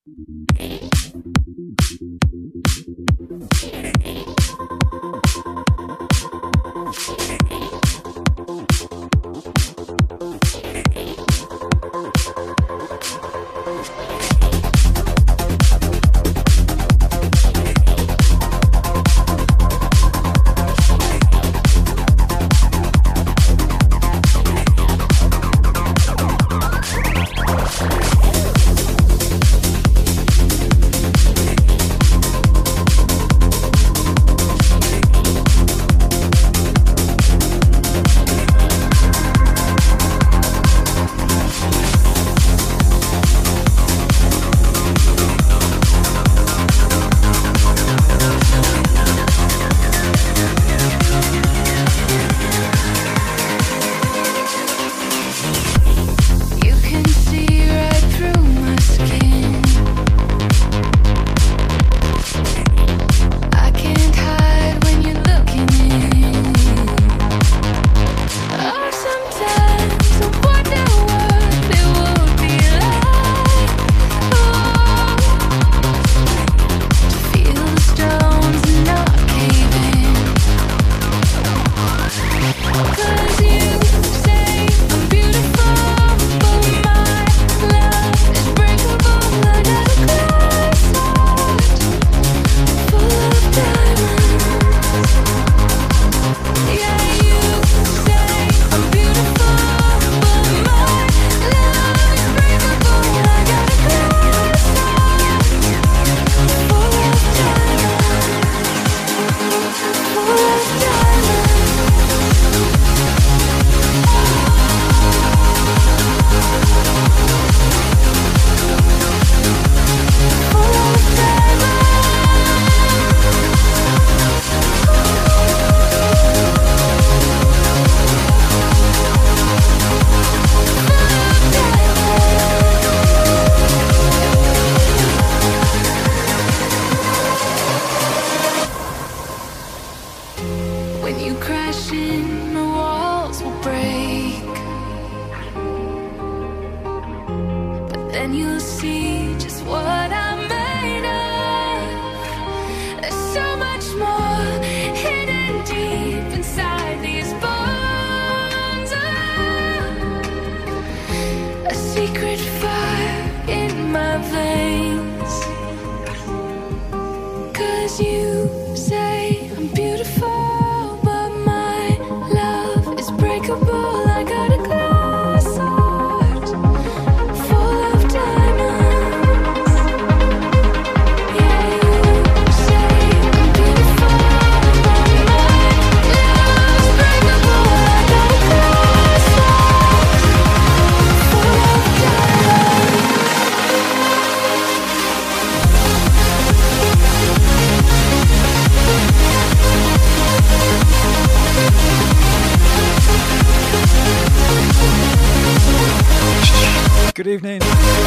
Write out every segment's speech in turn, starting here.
Good evening.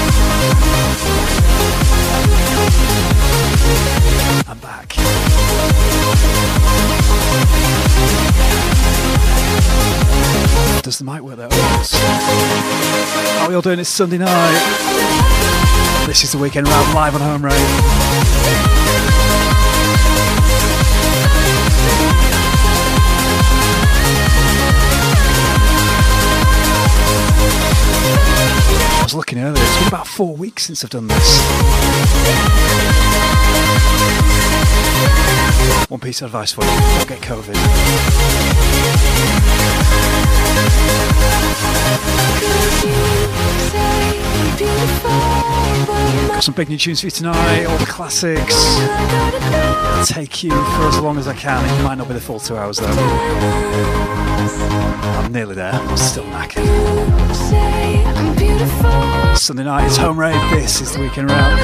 I'm back. Does the mic work there? How are we all doing? It's Sunday night. This is the Weekend Round live on Home Radio. I was looking earlier, it's been about 4 weeks since I've done this. One piece of advice for you, don't get COVID. Got some big new tunes for you tonight, all the classics. I'll take you for as long as I can. It might not be the full 2 hours though. I'm nearly there, I'm still knackered. Sunday night is Home Raid, this is the Weekend Round.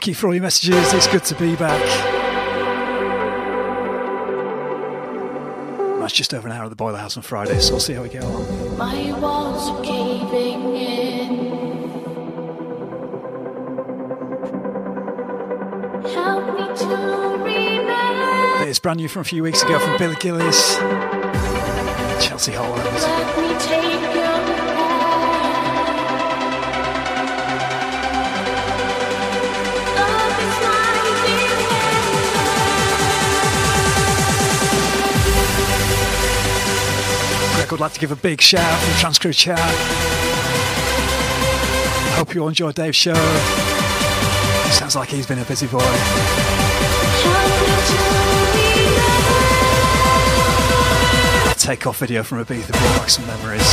Thank you for all your messages. It's good to be back. That's just over an hour at the Boiler House on Friday, so we'll see how we get on. My walls are caving in. Help me to remember. It's brand new from a few weeks ago from Billy Gillies, Chelsea Holland. Let me take your hand. Love is my defender. Greg would like to give a big shout out from Transcrew Chat. Hope you all enjoyed Dave's show. Sounds like he's been a busy boy. Take-off video from Ibiza brought back some memories.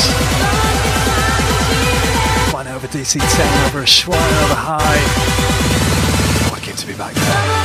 Flying over DC-10, over Ushuaia, over High. Wicked to be back there.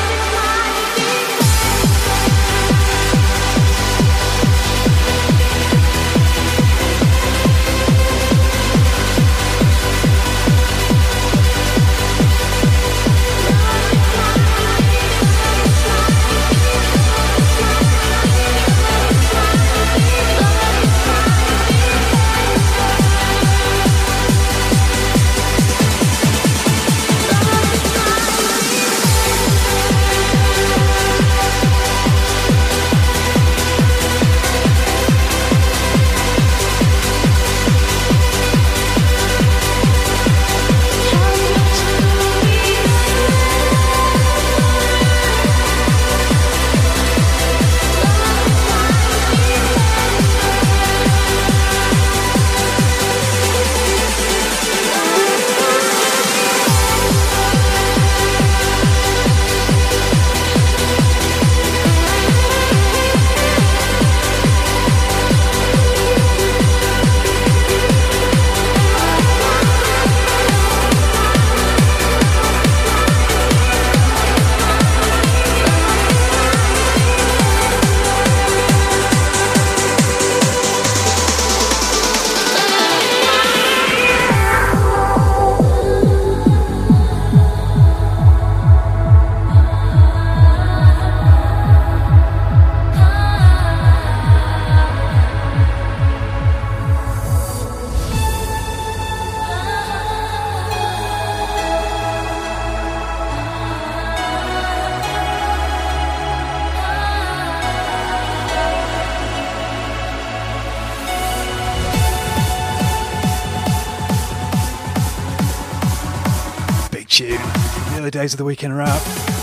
Days of the Weekend Wrap.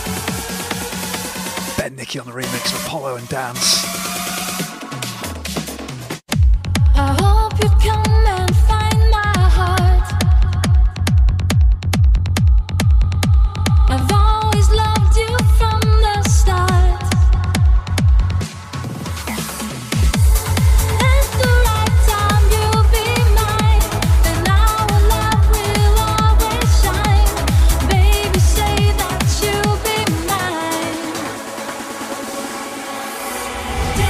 Ben Nicky on the remix of Apollo and Dance. I hope you come and find my heart. I've always loved you from the start. At the right time you'll be mine, and our love will always shine. Baby, say that you'll be mine.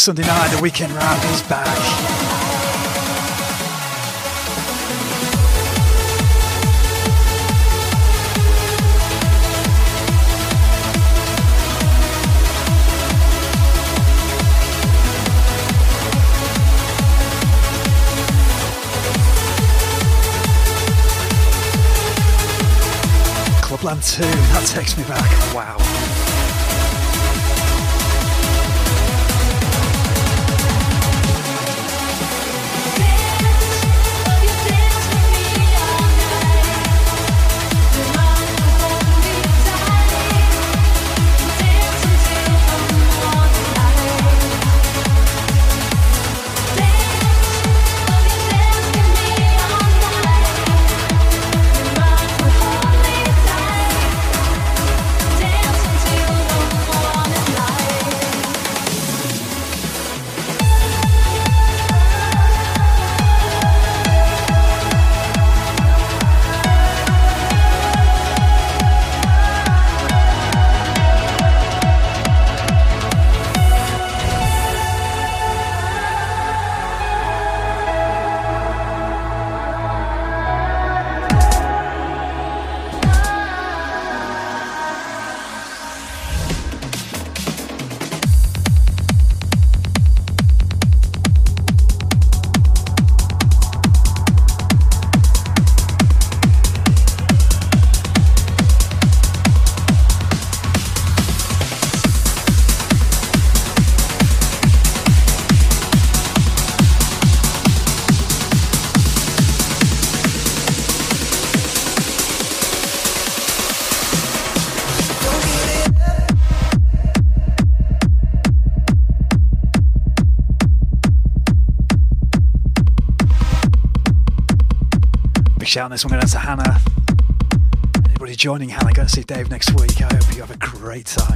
Sunday night, the weekend round is back. Clubland 2, that takes me back. Wow. Shout this one out to Hannah. Anybody joining Hannah, going to see Dave next week. I hope you have a great time.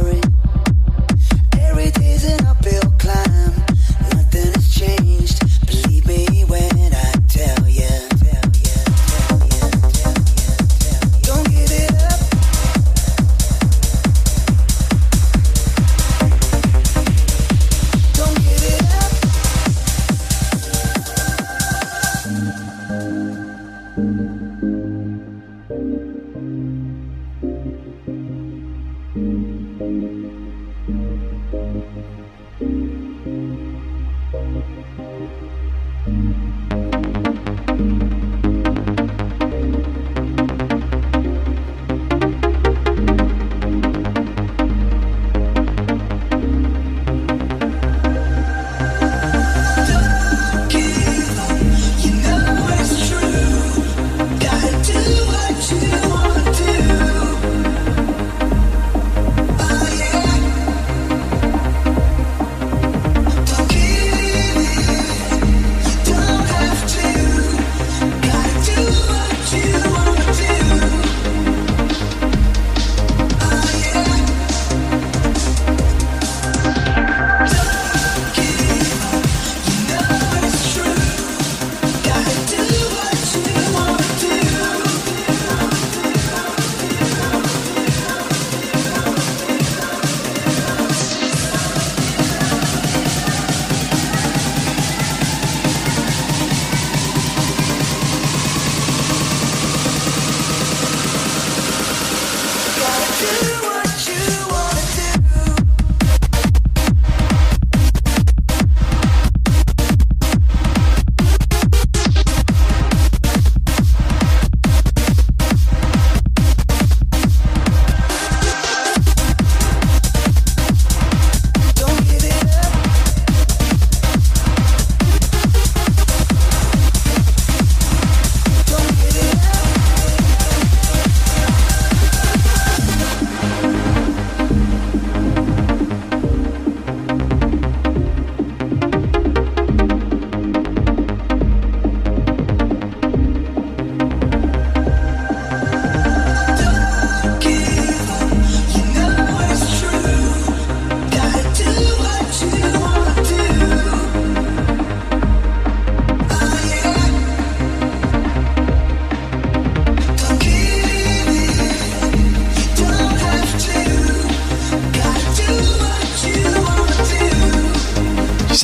Every day's an uphill climb, nothing has changed.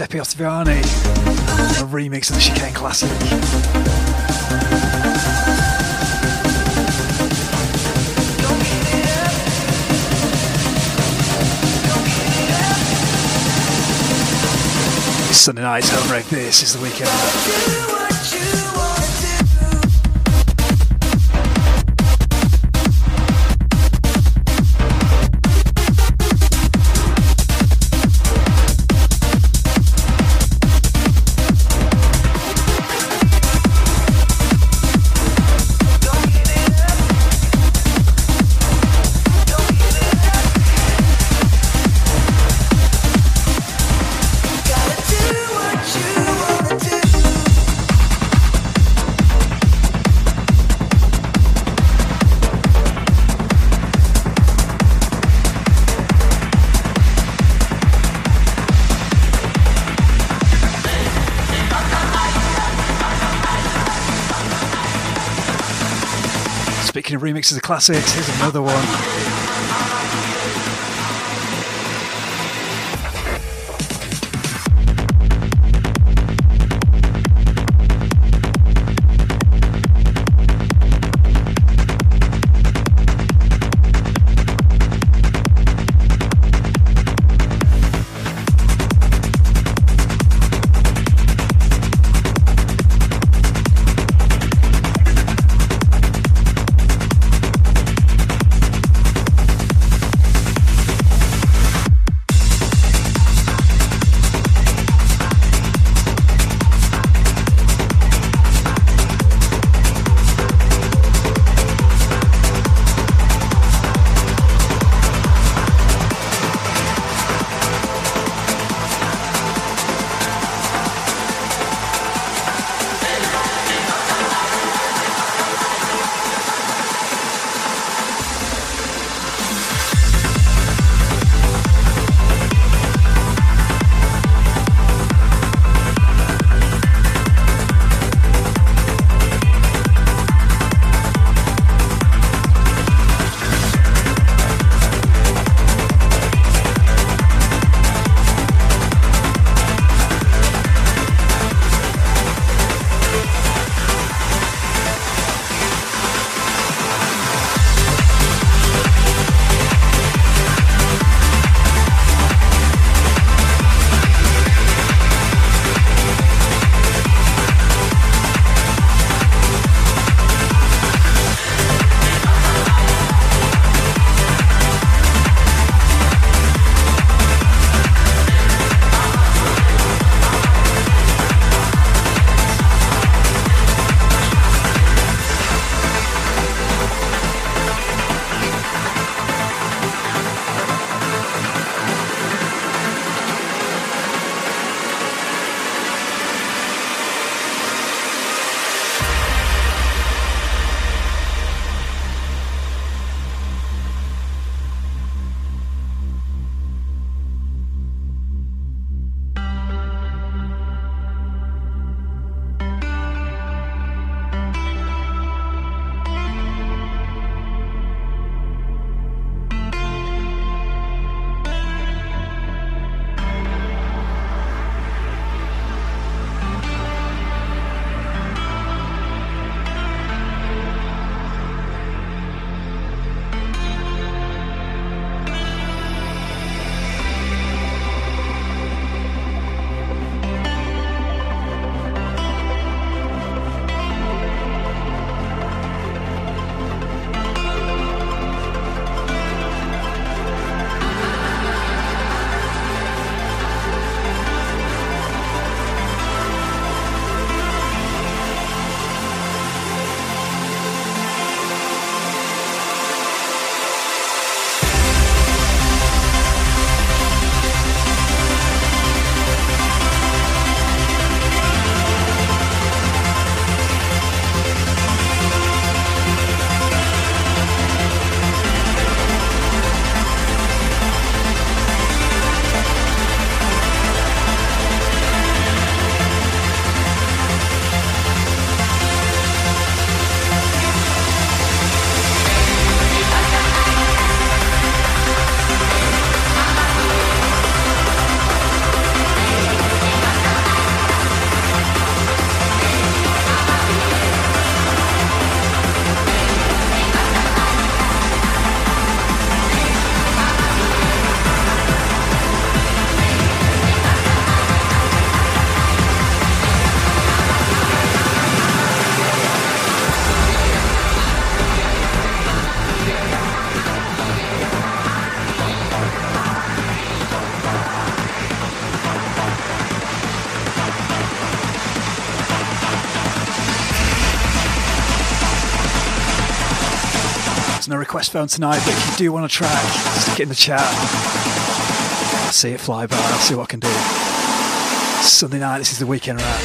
Giuseppe Ottaviani, a remix of the Chicane classic. It's Sunday night's home rave. This is the weekend. Speaking of remixes of classics, here's another one. request phone tonight, but if you do want a track, stick it in the chat. I'll see it fly by, I'll see what I can do. Sunday night, this is the Weekend Wrap.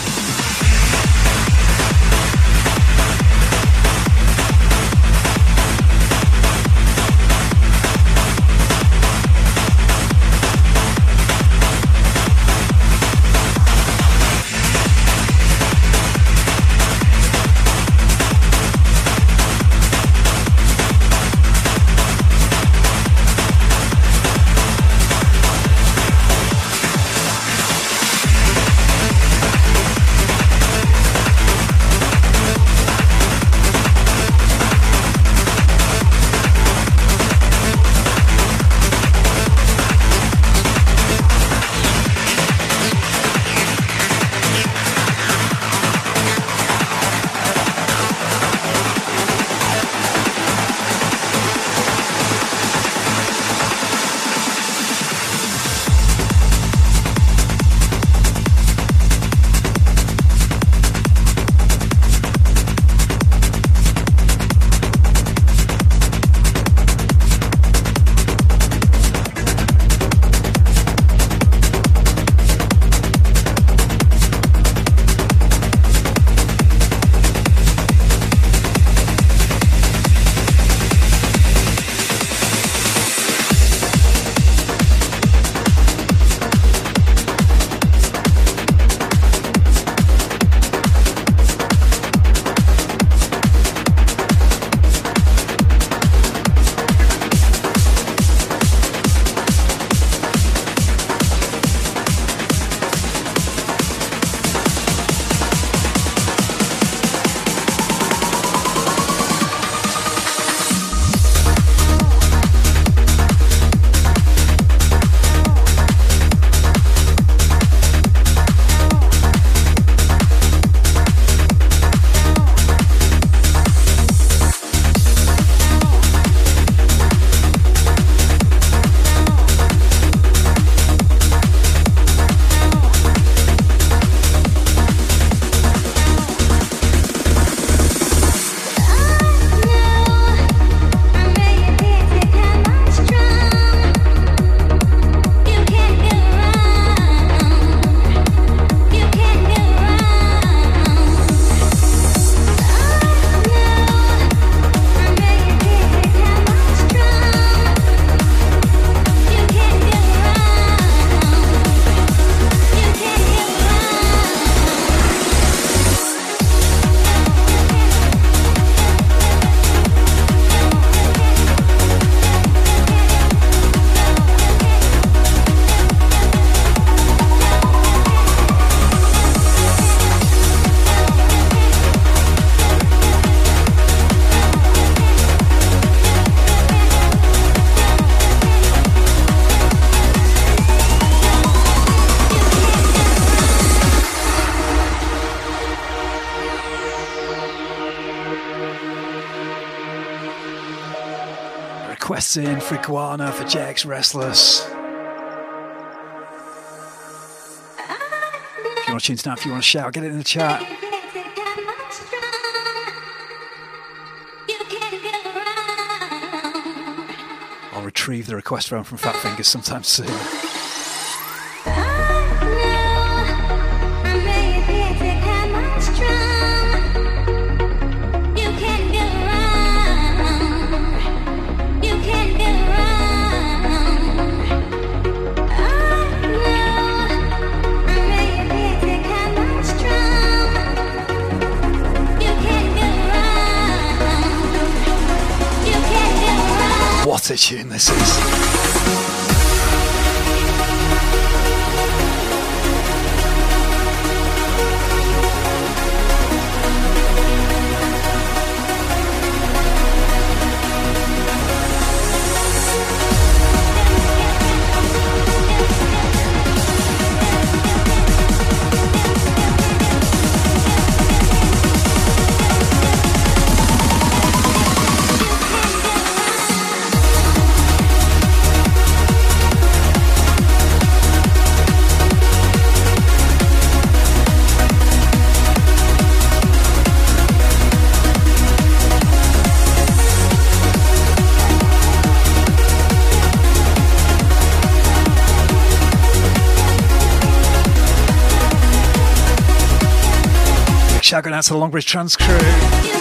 Requests in for Iguana, for JX Restless. If you want to tune tonight, if you want to shout, get it in the chat. I'll retrieve the request phone from Fat Fingers sometime soon. What a tune this is. Shout going out to the Longbridge Trans crew. You can't get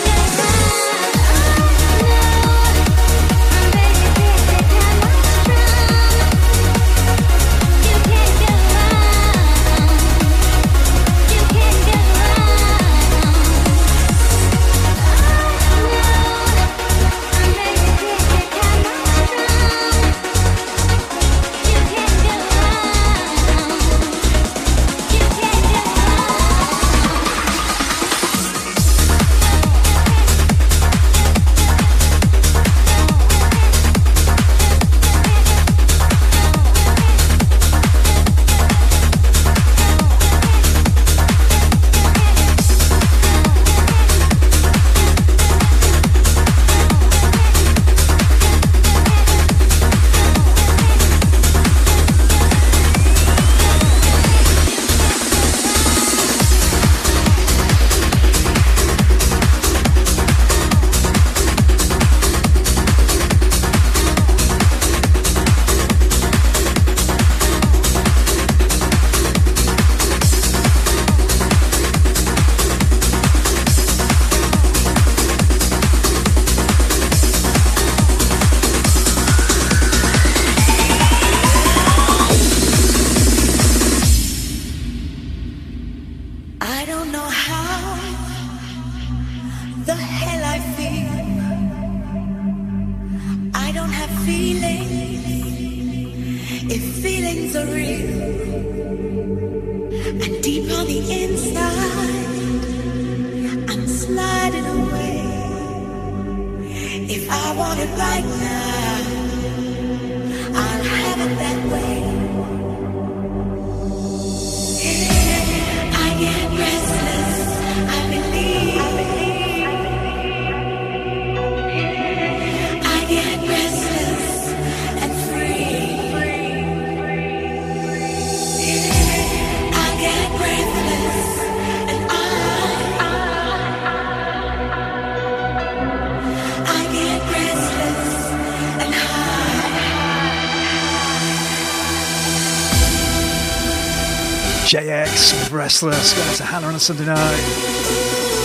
JX with Restless, going to Hannah on a Sunday night.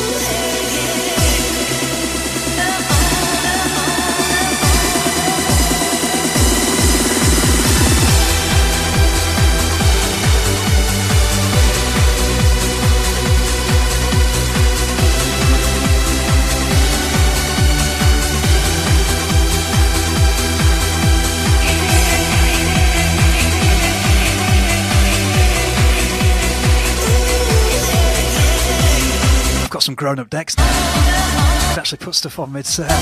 Got some grown-up decks now. Could actually put stuff on mid-set.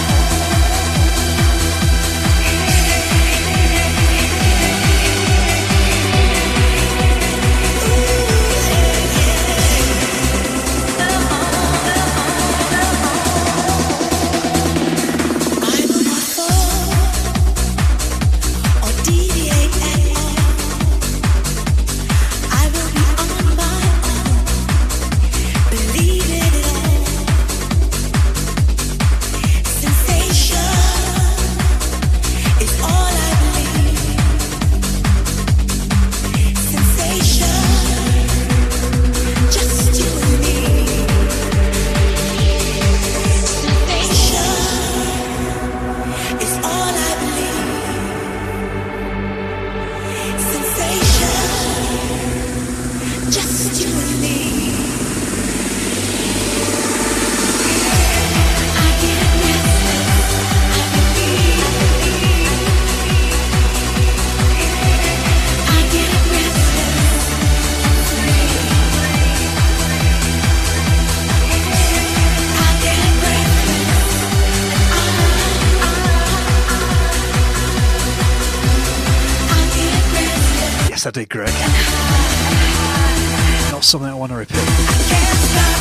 Yes, I did, Greg. Not something I want to repeat.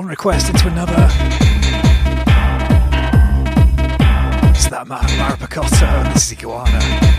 request into another. It's that Mara Picotto, and this is Iguana.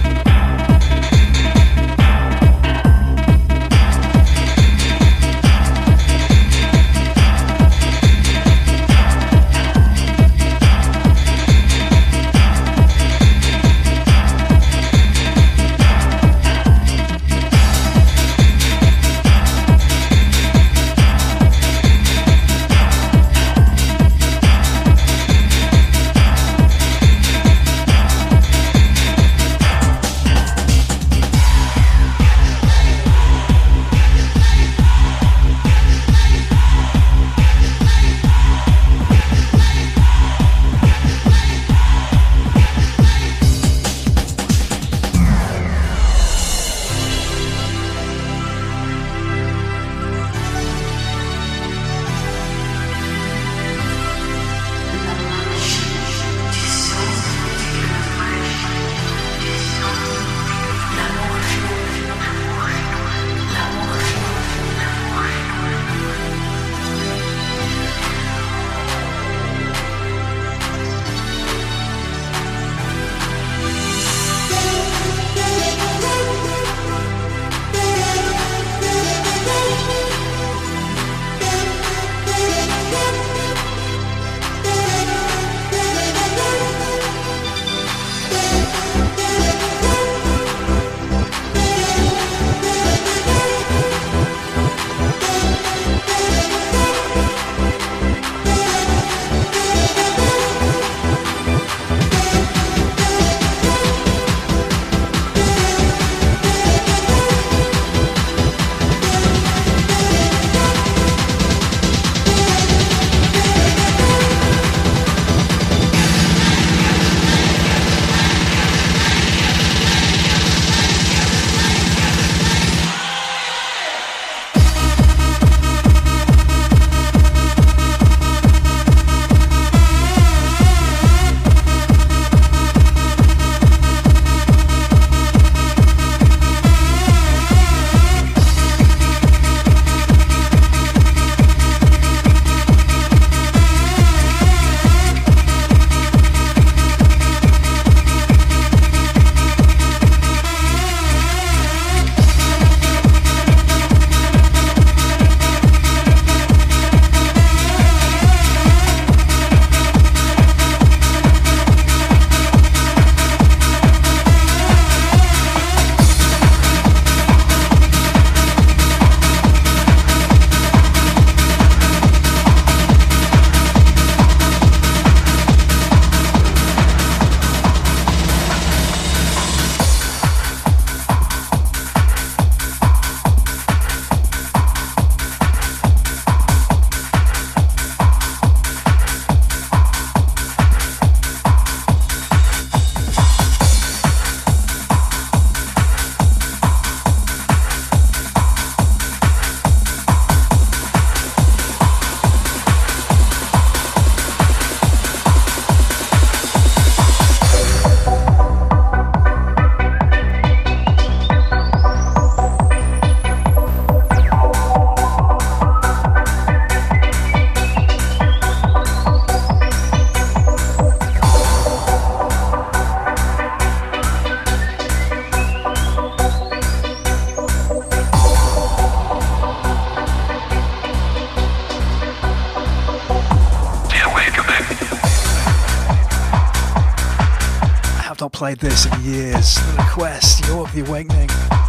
not played this in years. The request, You're the Awakening.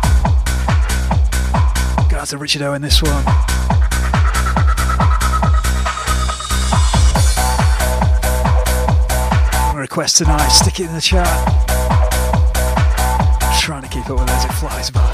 Go out to Richard Owen this one. Request tonight, stick it in the chat. Trying to keep up with it as it flies by.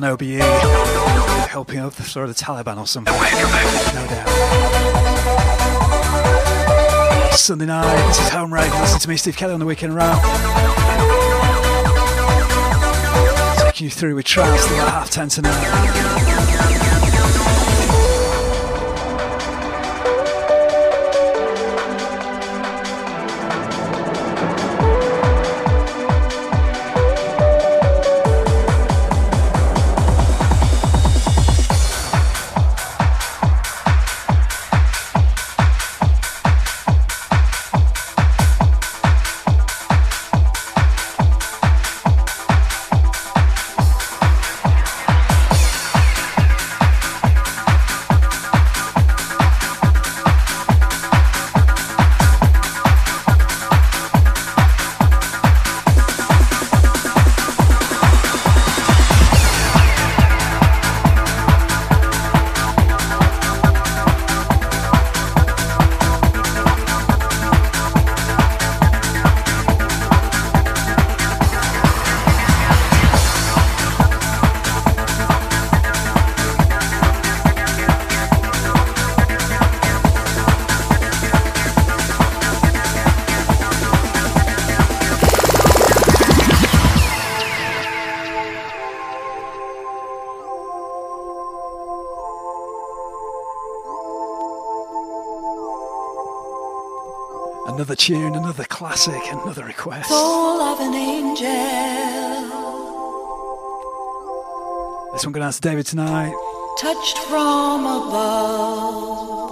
Pakistan OBE, helping overthrow the Taliban or something. No doubt. Sunday night, this is Home Rave. Listen to me, Steve Kelly, on the Weekend Round. Taking you through with trance till about 10:30 tonight. Another tune, another classic, another request. Soul of an angel. This one going out to David tonight. Touched from above.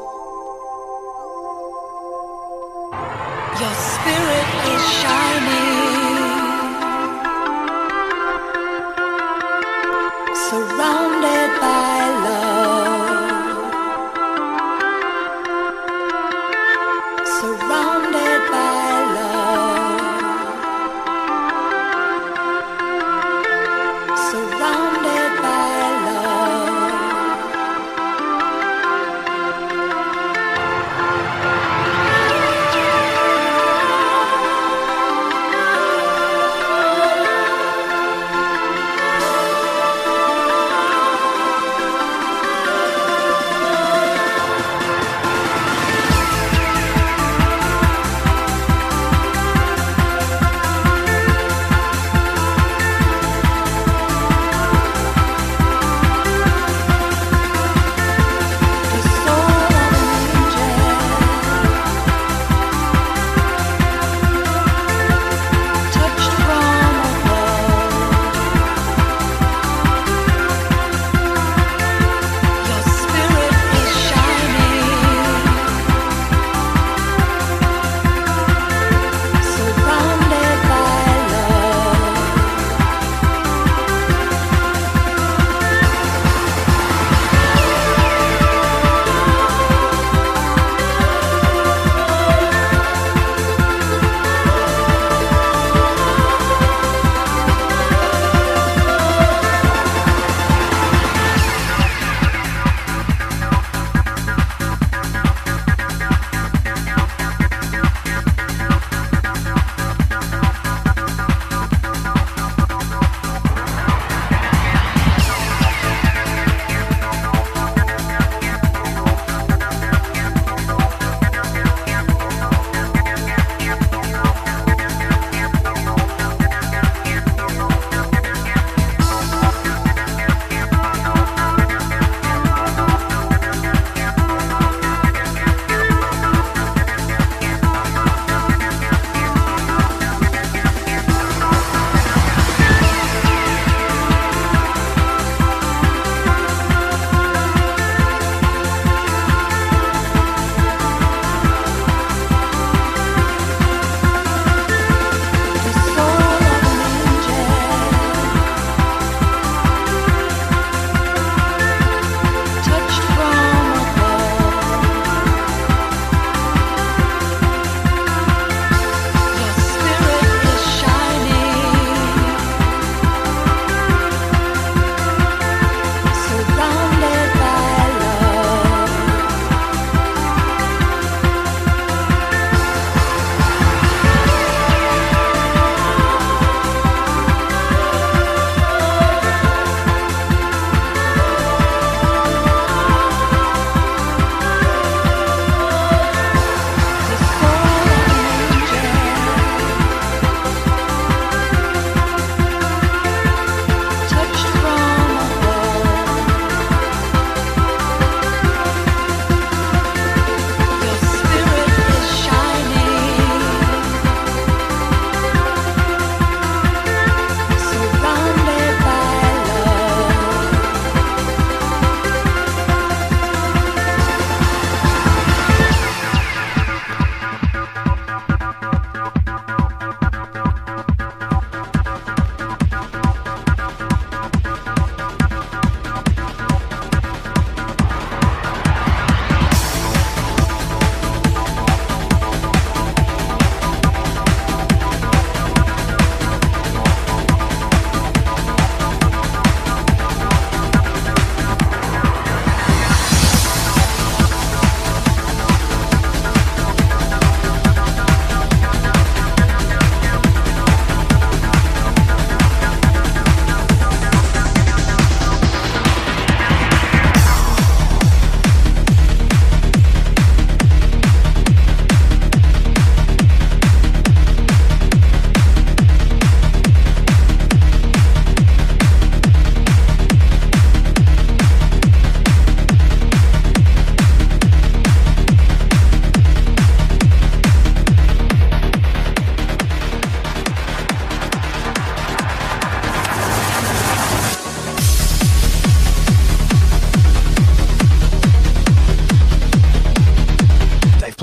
Your spirit is shining. Surrounded by love. Surrounded by love. Surrounded by love.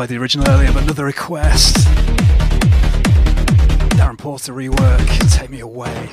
played the original earlier, but another request. Darren Porter rework, Take Me Away.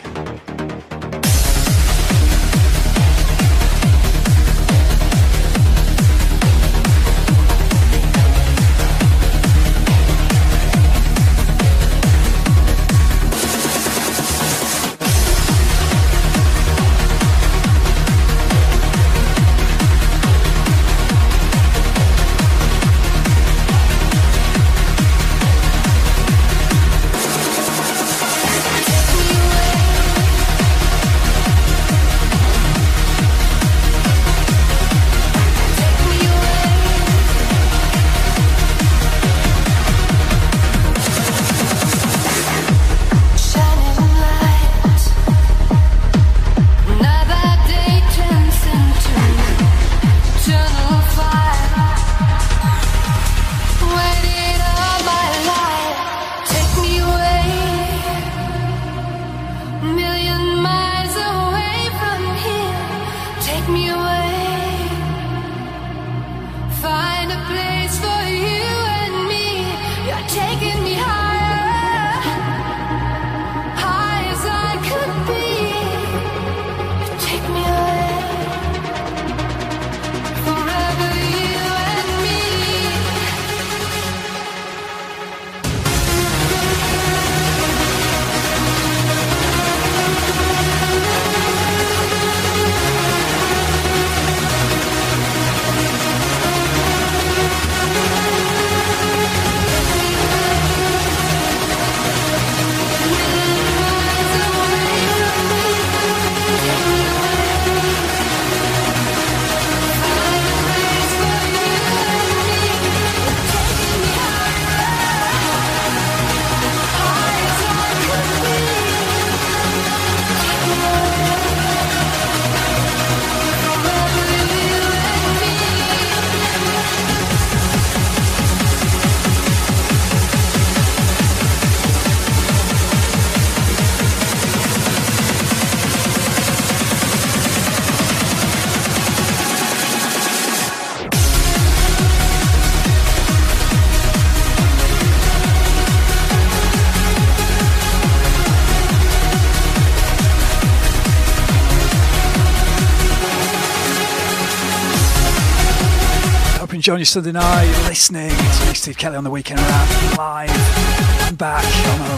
Join you Sunday night, listening to me, Steve Kelly, on the Weekend Wrap, live and back on Home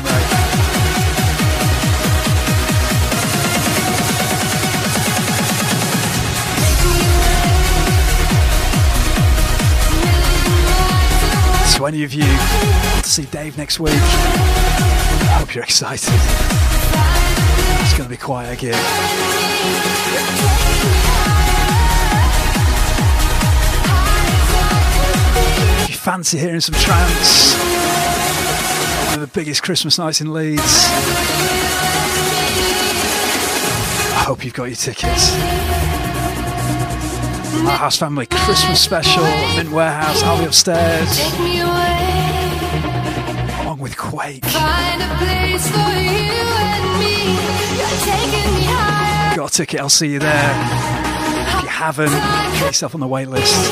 Road. So any of you want to see Dave next week, I hope you're excited. It's going to be quite a gig. Fancy hearing some trance, one of the biggest Christmas nights in Leeds. I hope you've got your tickets. Our House Family Christmas special, Mint Warehouse, I'll be upstairs, along with Quake. Got a ticket, I'll see you there. If you haven't, get yourself on the wait list.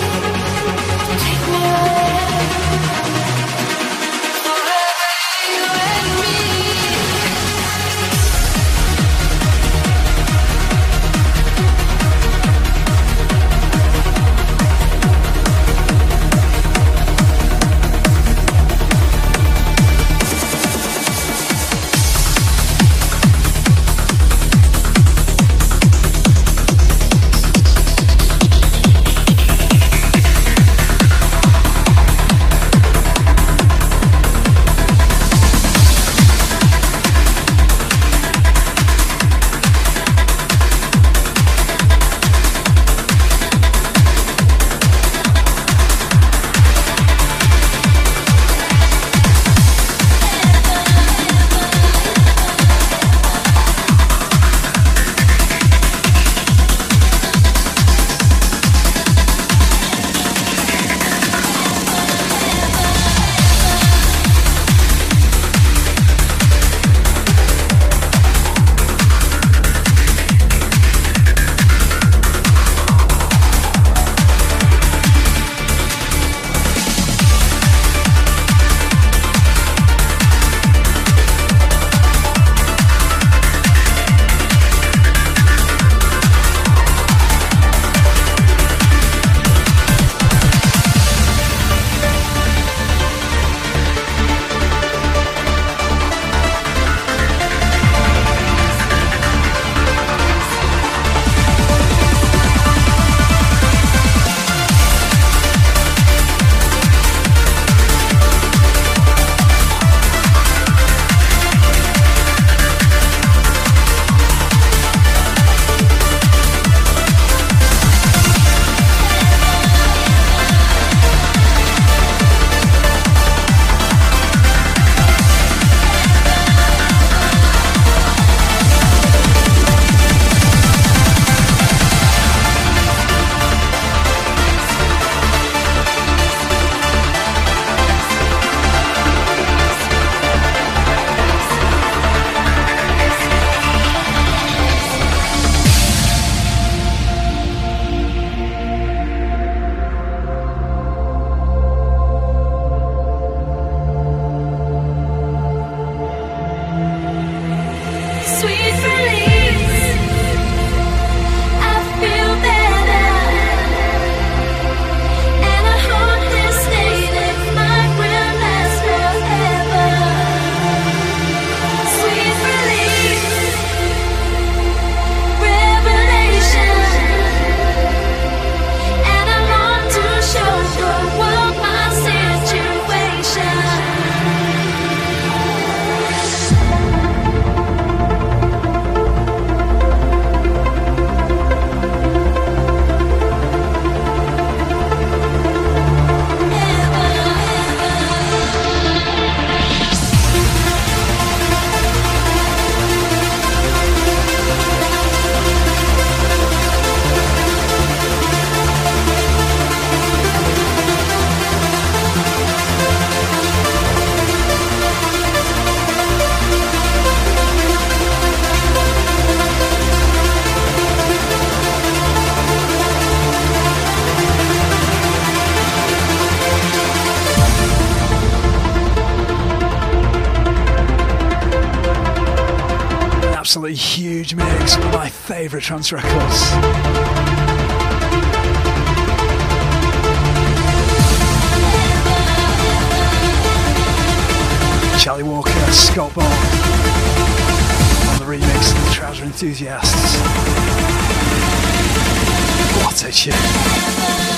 Sweet release, I feel better, and I hope this state of mind will last forever. Sweet release, revelation, and I long to show the world my situation. Absolutely huge mix, one of my favourite trance records. Charlie Walker, Scott Ball on the remix of the Trouser Enthusiasts. What a tune.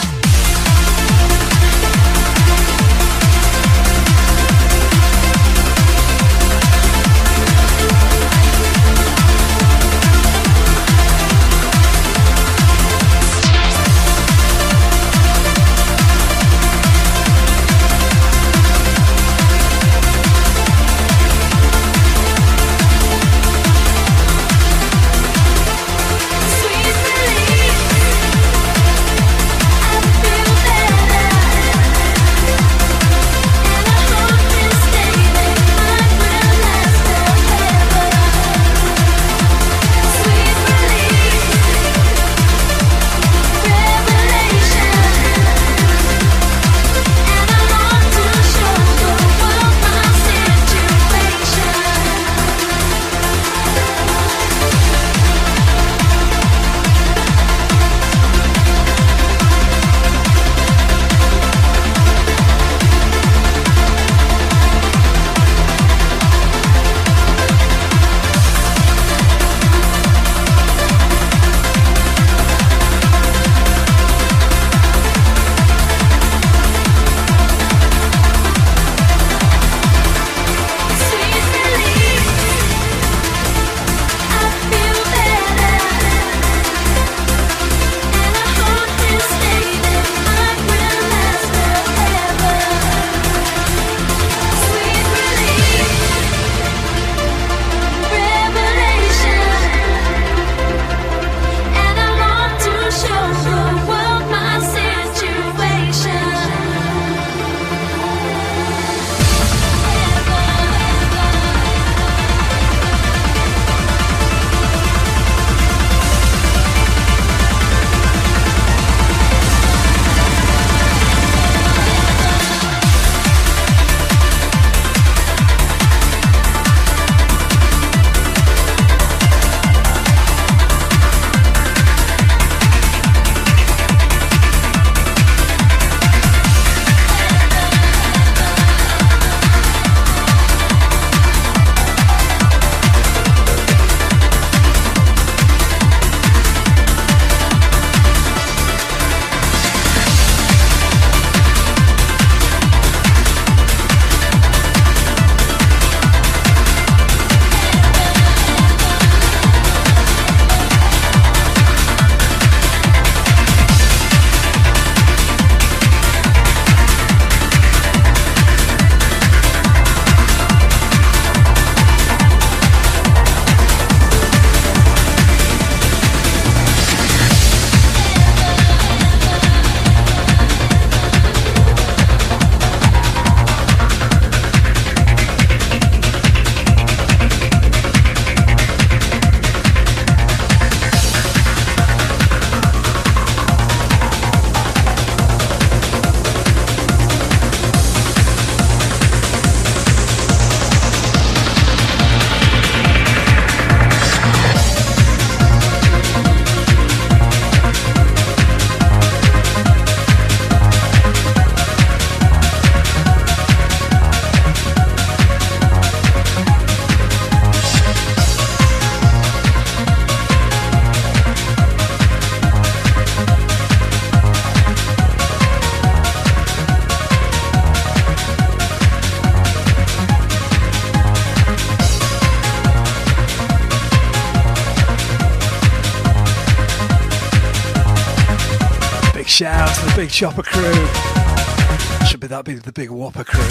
Sweet release, shout to the Big Chopper crew. Should be that be the Big Whopper crew.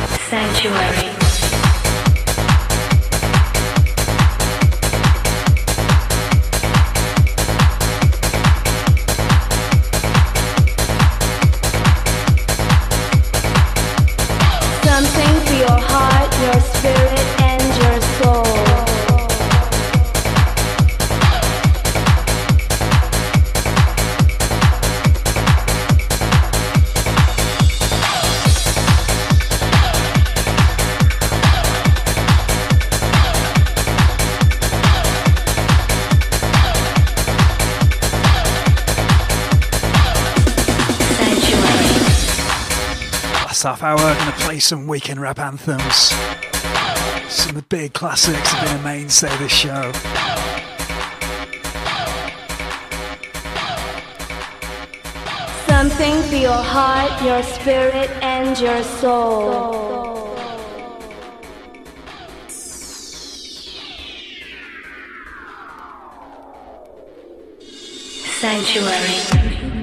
Sanctuary. for your heart, your spirit, and your soul. Half hour, gonna play some weekend rap anthems. Some of the big classics have been a mainstay of this show. Something for your heart, your spirit, and your soul. Sanctuary.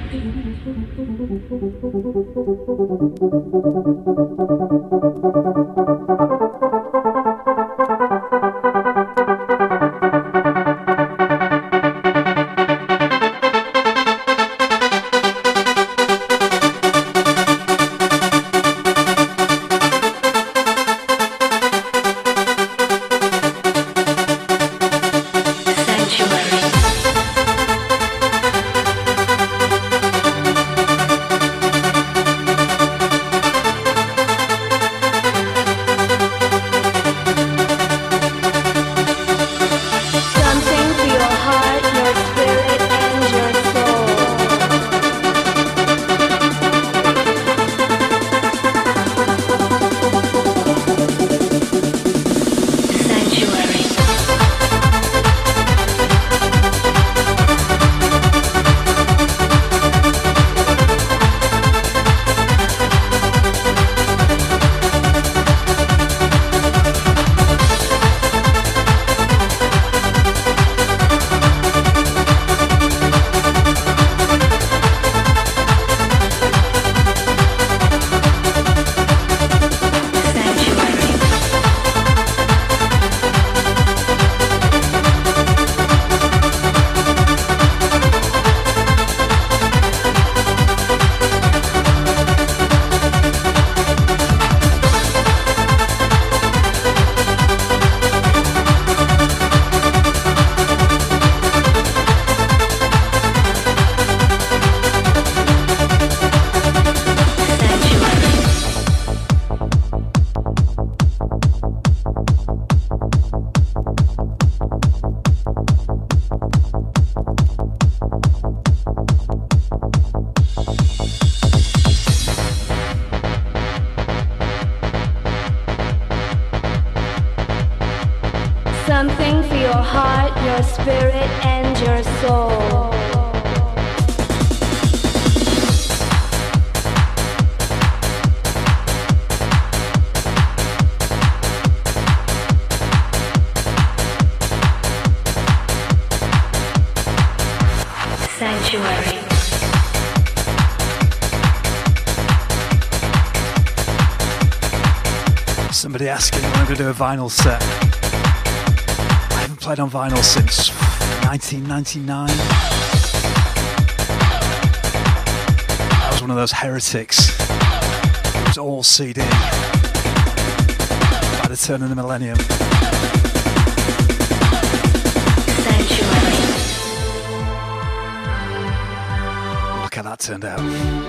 Something for your heart, your spirit, and your soul. Sanctuary. Somebody asking when I'm going to do a vinyl set. I haven't played on vinyl since 1999. I was one of those heretics. It was all CD by the turn of the millennium. Sanctuary. Look how that turned out.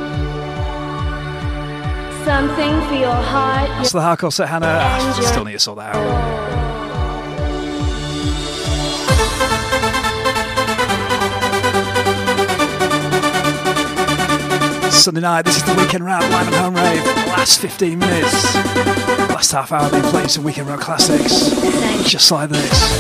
Something for your heart. That's the hardcore set, Hannah. I still need to sort that out. Sunday night, this is the weekend round live and home rave. Last 15 minutes. Last half hour, I've been playing some weekend round classics. Just like this.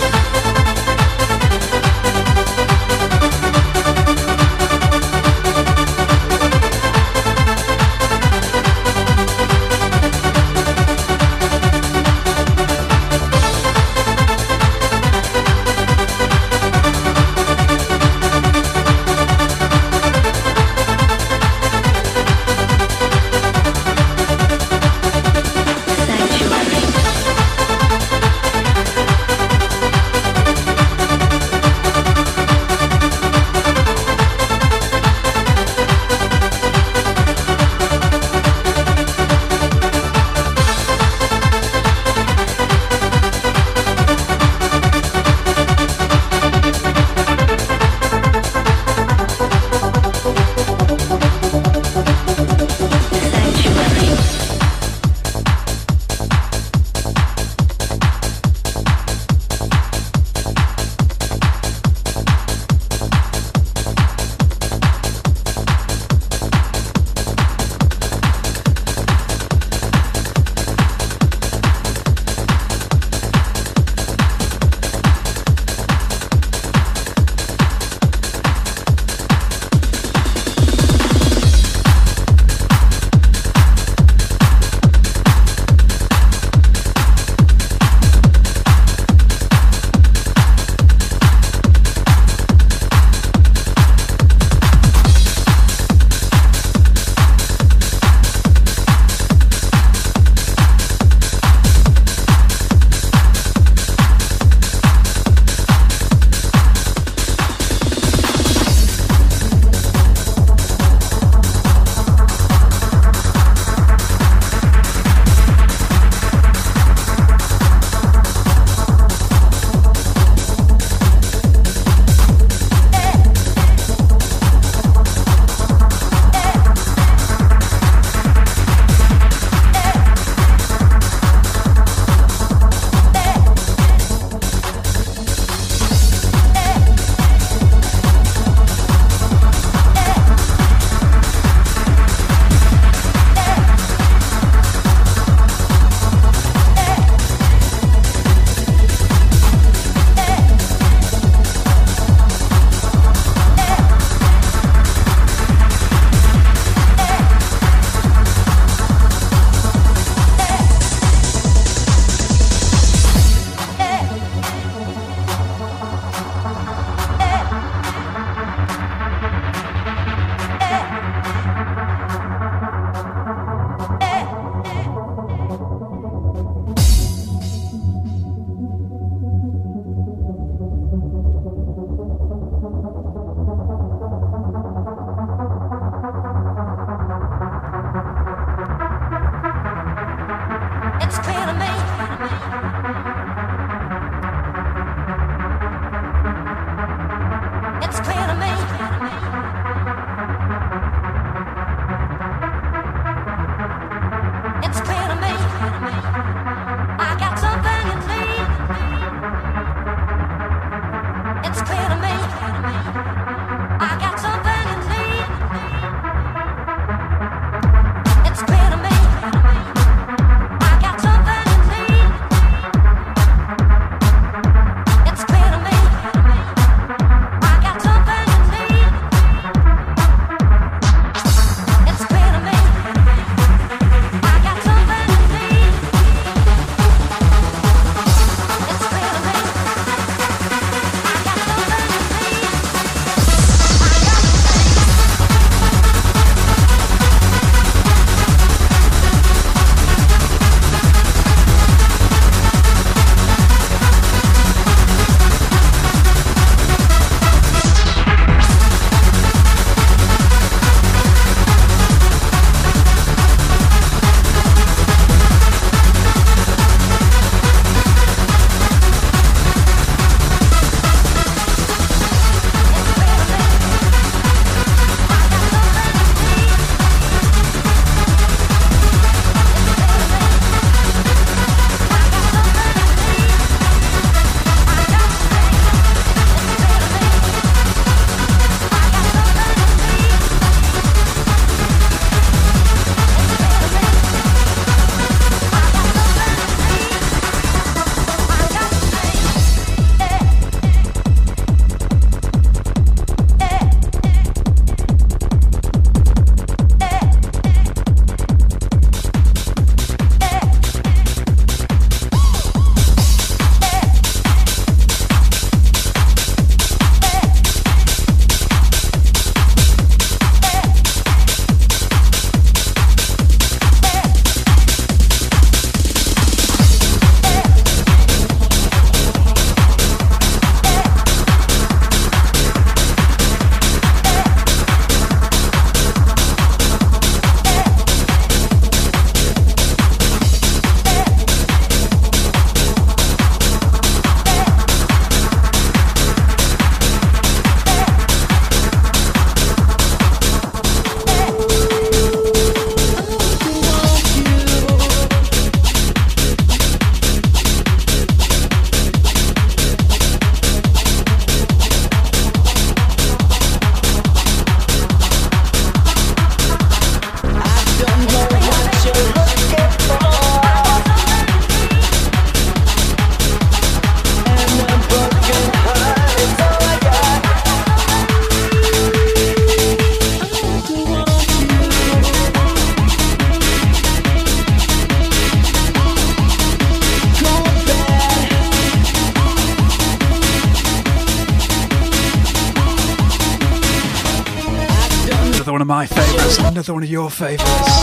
of my favourites, another one of your favourites.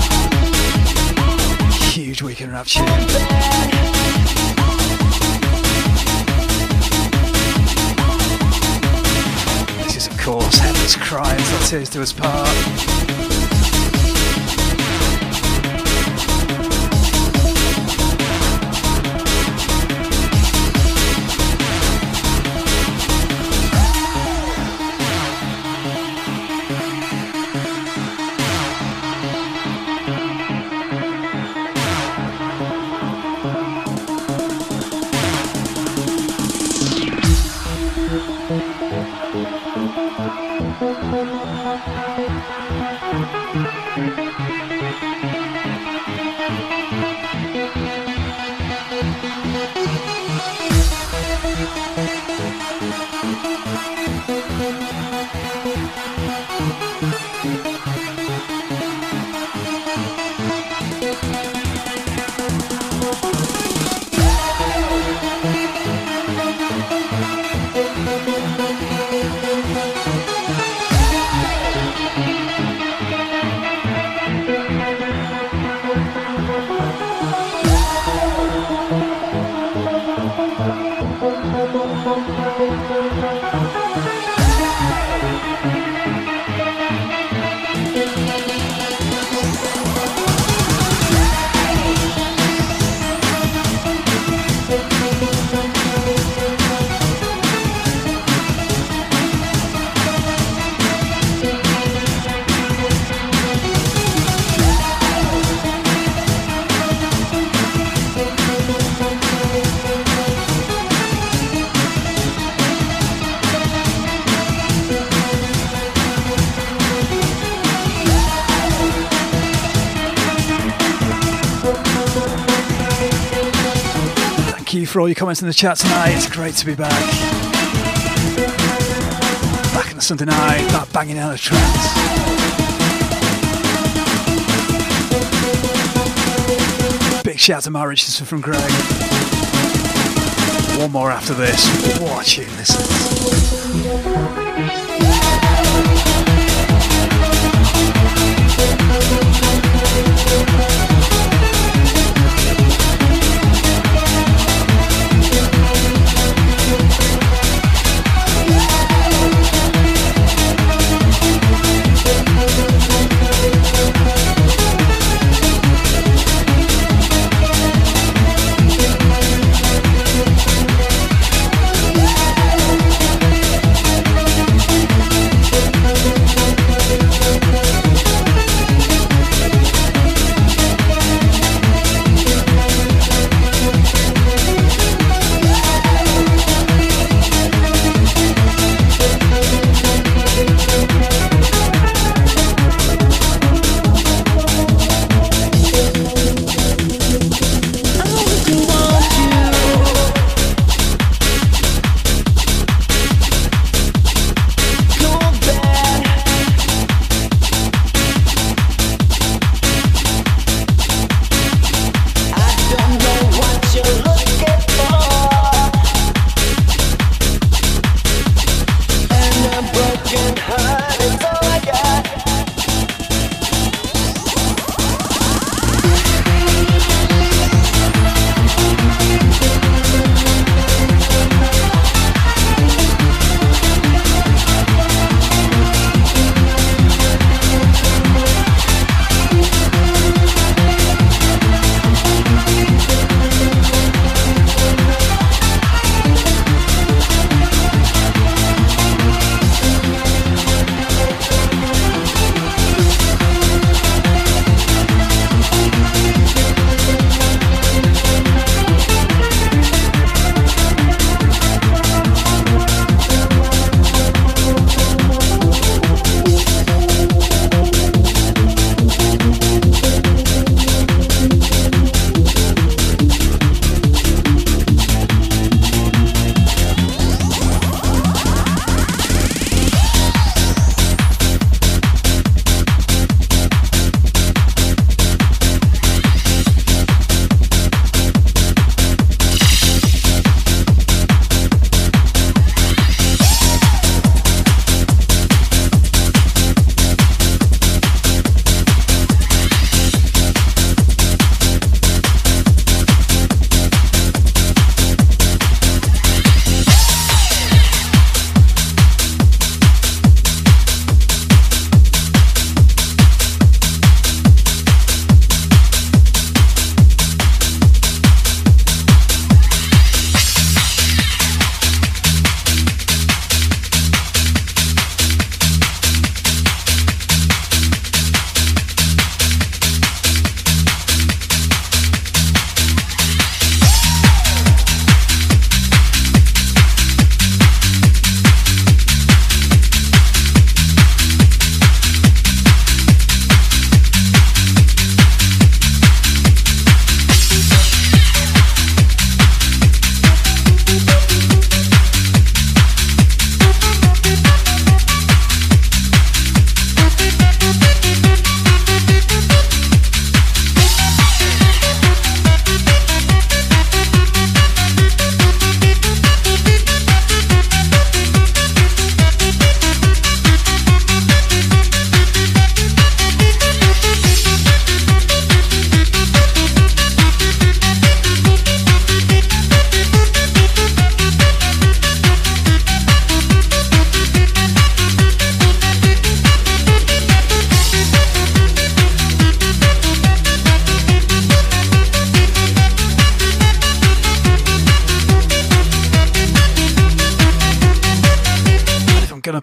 Huge Weekend Rap tune. This is, of course, Heaven's Cry Until Tears Do Us Part. For all your comments in the chat tonight. It's great to be back. Back on a Sunday night, that banging out of trance. Big shout to Matt Richardson from Greg. One more after this. What a tune this is.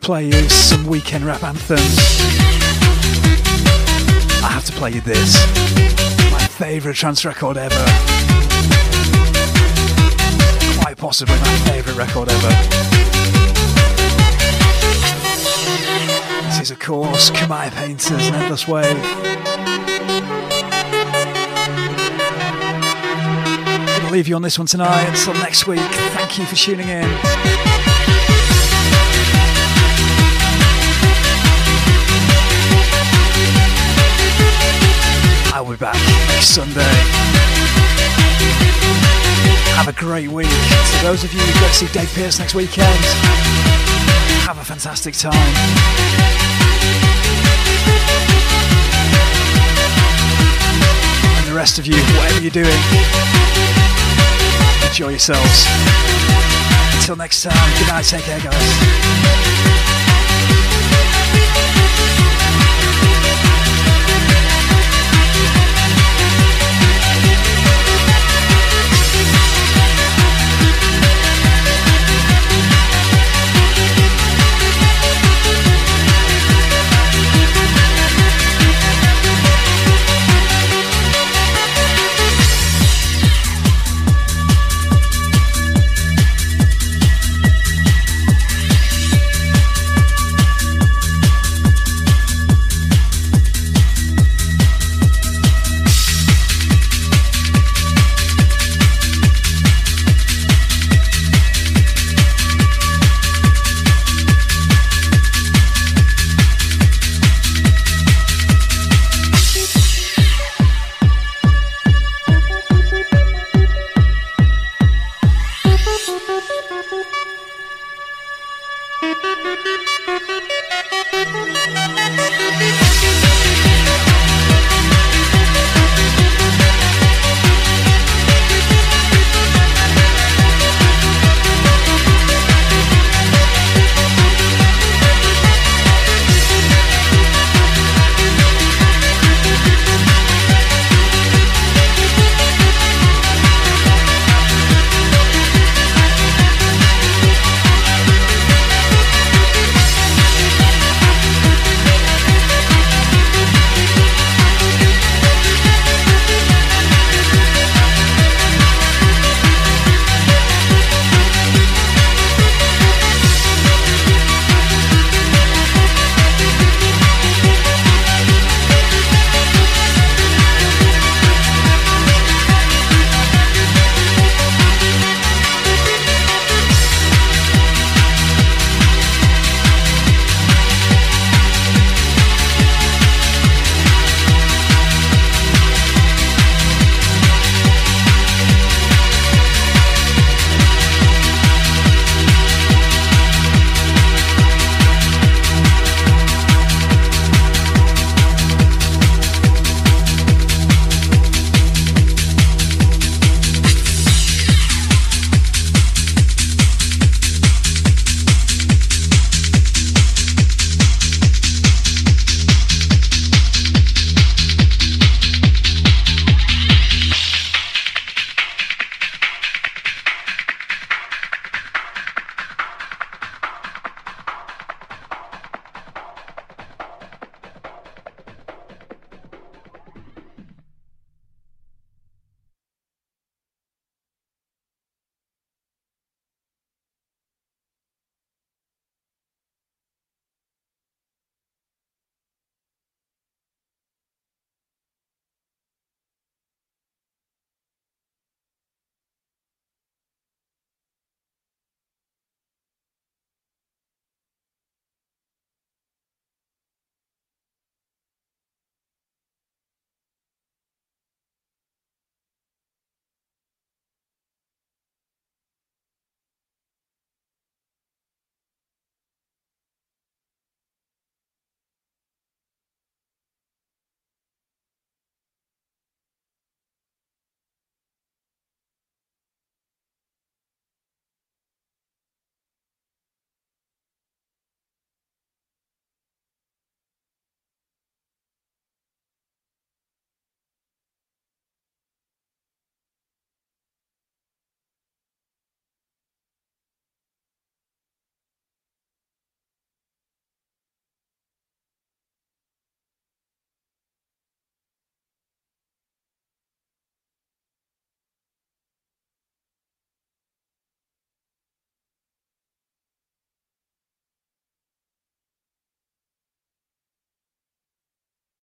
play you some weekend rap anthems, I have to play you this. My favourite trance record ever. Quite possibly my favourite record ever. This is, of course, Kamai Painters and Endless Wave. I'm gonna leave you on this one tonight. Until next week, thank you for tuning in. I'll be back next Sunday. Have a great week. To those of you who go to see Dave Pearce next weekend, have a fantastic time. And the rest of you, whatever you're doing, enjoy yourselves. Until next time, good night, take care, guys.